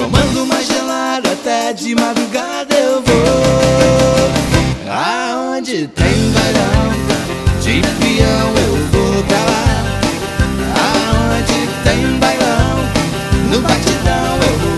tomando uma gelada até de madrugada eu vou. Aonde tem bailão de peão eu vou pra lá. Aonde tem bailão no batidão eu vou.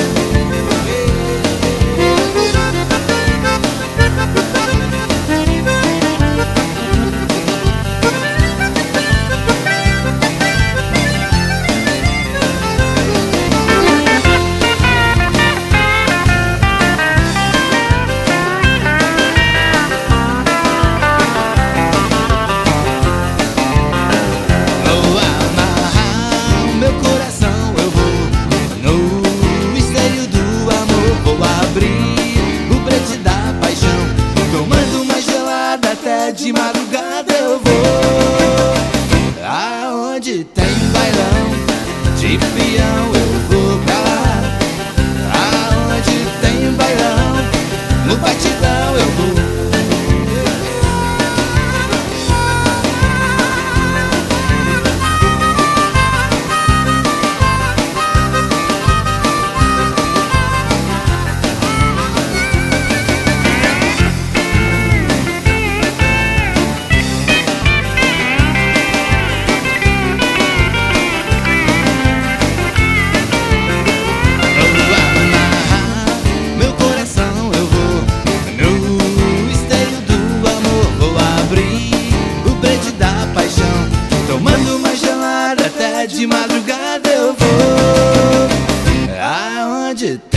De madrugada eu vou. Aonde tem bailão de peão eu vou pra lá. Aonde tem bailão no batidão eu vou. De madrugada eu vou. Aonde